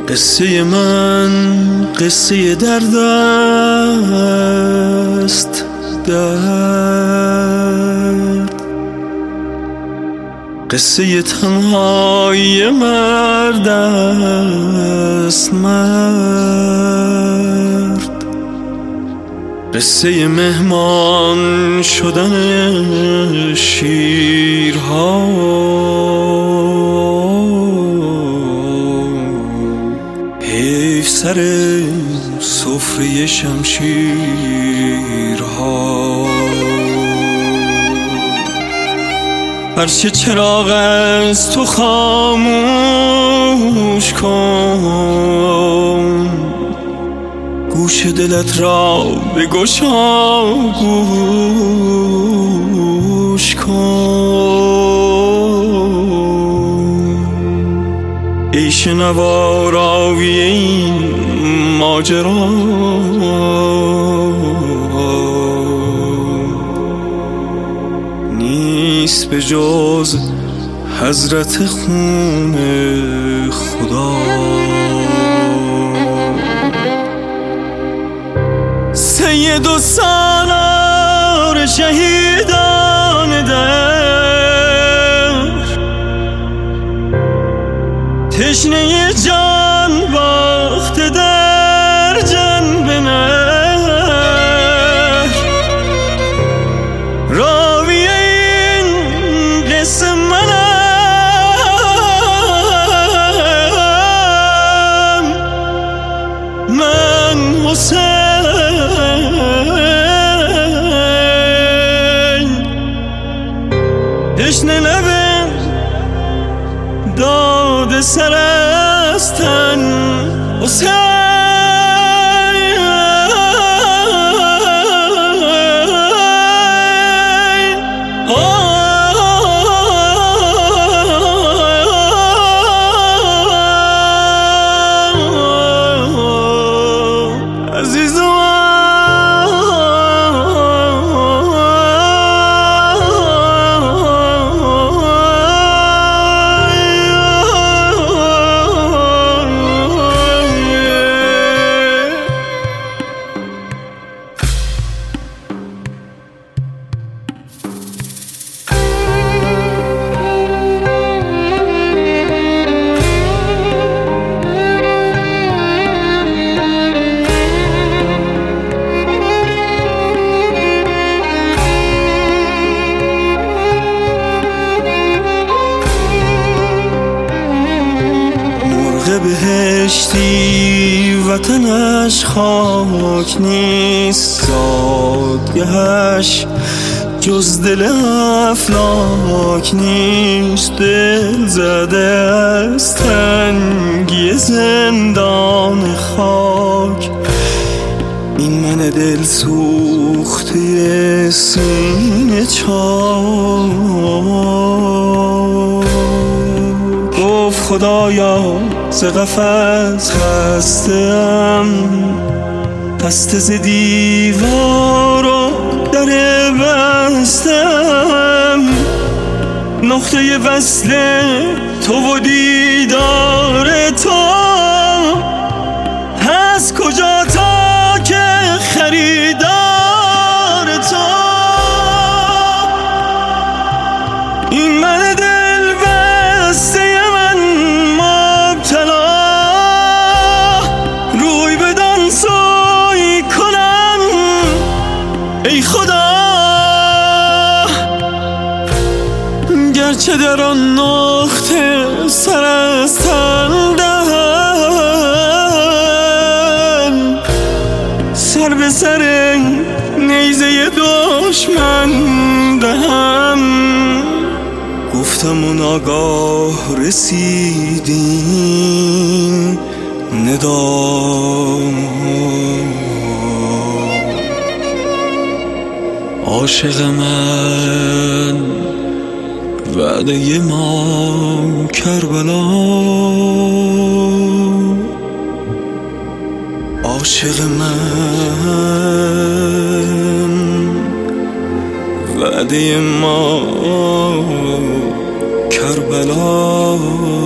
قصه من قصه درد است، درد، قصه تنهایی مرد است، مرد، قصه مهمان شدن شیرها، حیف سر سفره شمشیرها. هرچه چراغ از تو خاموش کن، گوش دلت را بگشا، گوش کن، ای شنوا راوی این ماجرا. نیست به جز حضرت خون خدا. سید و سالار شهیدان در، تشنه جان باخته در جنب نهر، راوی این قصه منم، من حسین. تشنه لبه داد سر از تن حسین. بهشتی وطنش خاک نیست، زادگهش جز دل افلاک نیست. دل زده از تنگی زندان خاک، این من دل سوخته سینه چاک. گفت خدایا ز قفس خسته‌ام، خسته ز دیوار و در بستم، نقطه وصل تو و دیدار تو از کجا تا که خریدار تو. این من دل بسته ای خدا، گرچه در آن نقطه سر از تن دهن، سر به سر نیزه دشمن دهم. گفتم و ناگاه رسیدین ندا، عاشق من وعده ما کربلا، عاشق من وعده ما کربلا.